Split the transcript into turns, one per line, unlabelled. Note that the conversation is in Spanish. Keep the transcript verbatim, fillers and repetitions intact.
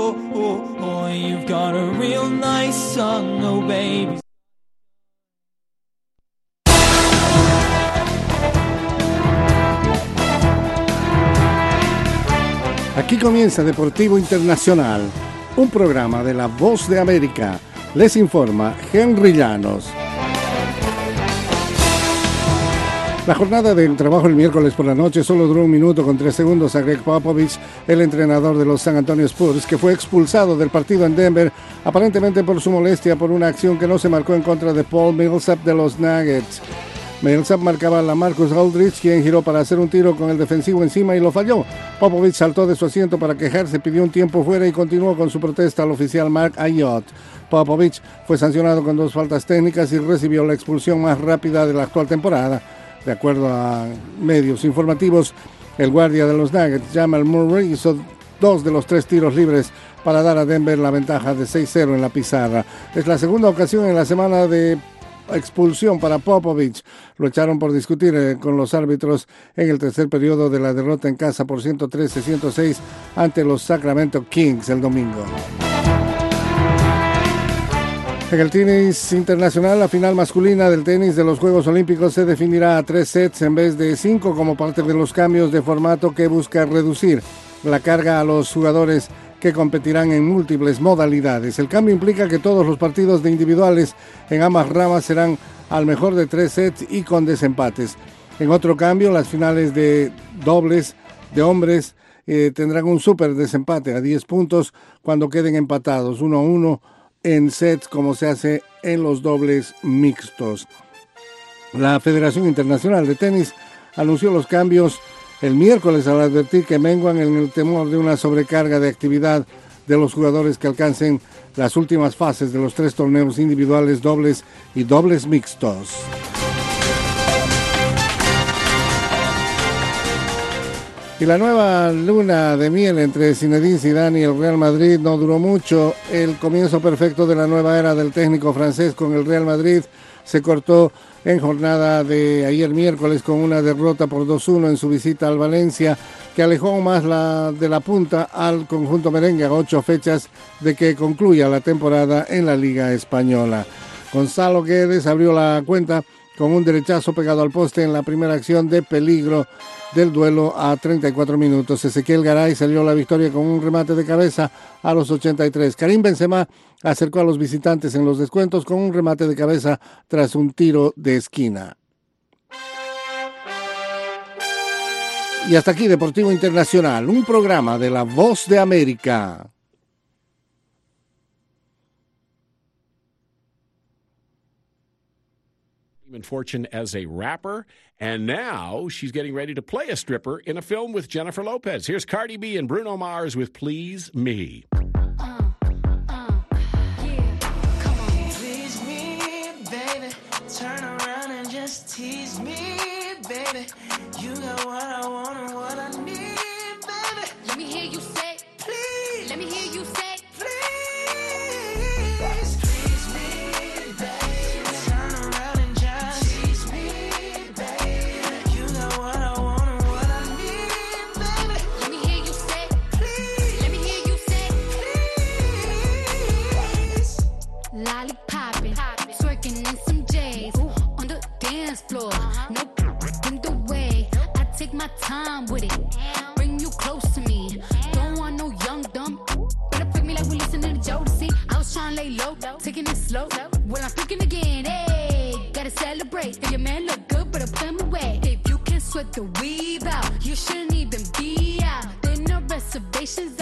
oh, oh, oh, you've got a real nice song, oh baby.
Aquí comienza Deportivo Internacional, un programa de La Voz de América. Les informa Henry Llanos. La jornada del trabajo el miércoles por la noche solo duró un minuto con tres segundos a Greg Popovich, el entrenador de los San Antonio Spurs, que fue expulsado del partido en Denver, aparentemente por su molestia por una acción que no se marcó en contra de Paul Millsap de los Nuggets. Millsap marcaba a la Marcus Aldridge, quien giró para hacer un tiro con el defensivo encima y lo falló. Popovich saltó de su asiento para quejarse, pidió un tiempo fuera y continuó con su protesta al oficial Mark Ayotte. Popovich fue sancionado con dos faltas técnicas y recibió la expulsión más rápida de la actual temporada. De acuerdo a medios informativos, el guardia de los Nuggets, Jamal Murray, hizo dos de los tres tiros libres para dar a Denver la ventaja de seis cero en la pizarra. Es la segunda ocasión en la semana de expulsión para Popovich. Lo echaron por discutir eh, con los árbitros en el tercer periodo de la derrota en casa por ciento trece a ciento seis ante los Sacramento Kings el domingo. En el tenis internacional, la final masculina del tenis de los Juegos Olímpicos se definirá a tres sets en vez de cinco como parte de los cambios de formato que busca reducir la carga a los jugadores que competirán en múltiples modalidades. El cambio implica que todos los partidos de individuales en ambas ramas serán al mejor de tres sets y con desempates. En otro cambio, las finales de dobles de hombres eh, tendrán un súper desempate a diez puntos cuando queden empatados uno a uno en sets como se hace en los dobles mixtos. La Federación Internacional de Tenis anunció los cambios el miércoles al advertir que menguan en el temor de una sobrecarga de actividad de los jugadores que alcancen las últimas fases de los tres torneos individuales, dobles y dobles mixtos. Y la nueva luna de miel entre Zinedine Zidane y el Real Madrid no duró mucho. El comienzo perfecto de la nueva era del técnico francés con el Real Madrid se cortó en jornada de ayer miércoles con una derrota por dos uno en su visita al Valencia, que alejó aún más la, de la punta al conjunto merengue a ocho fechas de que concluya la temporada en la Liga Española. Gonzalo Guedes abrió la cuenta con un derechazo pegado al poste en la primera acción de peligro del duelo a treinta y cuatro minutos. Ezequiel Garay salió la victoria con un remate de cabeza a los ochenta y tres. Karim Benzema acercó a los visitantes en los descuentos con un remate de cabeza tras un tiro de esquina. Y hasta aquí Deportivo Internacional, un programa de La Voz de América.
Fortune as a rapper, and now she's getting ready to play a stripper in a film with Jennifer Lopez. Here's Cardi B and Bruno Mars with Please Me.
Uh, uh, yeah. Come on. Please me, baby. Turn around and just tease me, baby. You got what I want and what I need, baby.
Let me hear you say,
please.
Let me hear you say, lollipopping, twerking in some J's on the dance floor. No in the way. I take my time with it. Bring you close to me. Don't want no young dumb. Better pick me like we listening to Jodeci. I was trying to lay low, taking it slow. Well, I'm picking again. Hey, gotta celebrate. If your man look good, better put him away. If you can sweat the weave out, you shouldn't even be out. There no reservations.